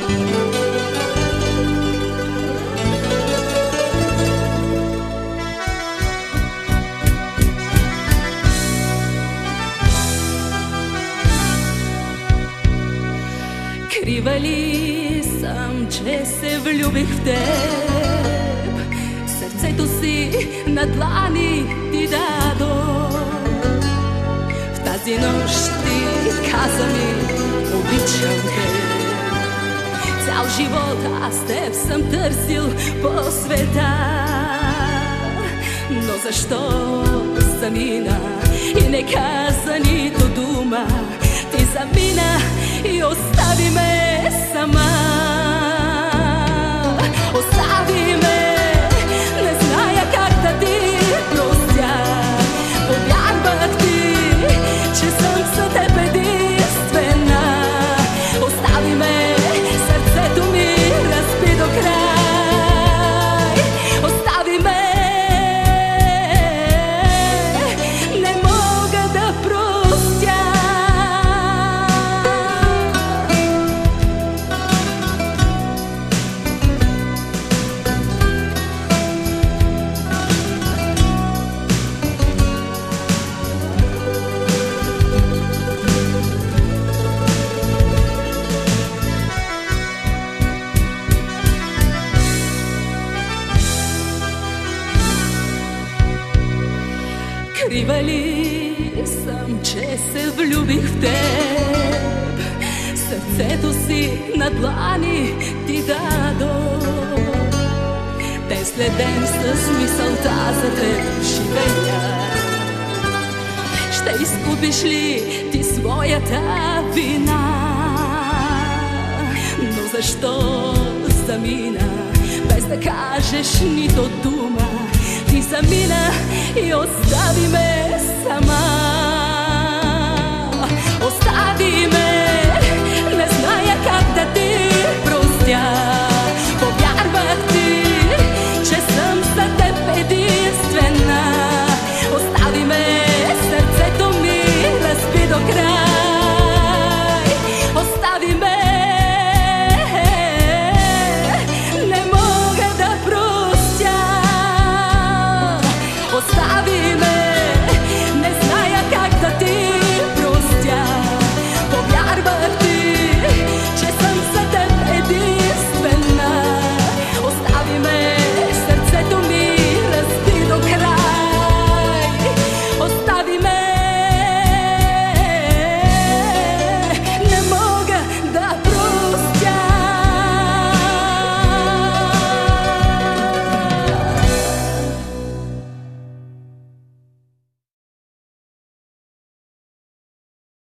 Крива ли съм, че се влюбих в теб? Сърцето си на длани ти дадох. В тази нощ ти каза ми: обичам те. Цял живот аз теб съм търсил по света. Но защо замина и не каза нито дума? Ти замина и остави ме сама. Остави ме, не зная как да ти простя. Повярвах ти, че съм за теб единствена. Остави ме, сърцето ми разби до край. Остави ме, не мога да простя. Крива ли съм, че се влюбих в теб? Сърцето си на длани ти дадох. Ден след ден с мисълта за теб живея. Ще изкупиш ли ти своята вина? Но защо замина, без да кажеш нито дума? Ти замина и остави ме сама.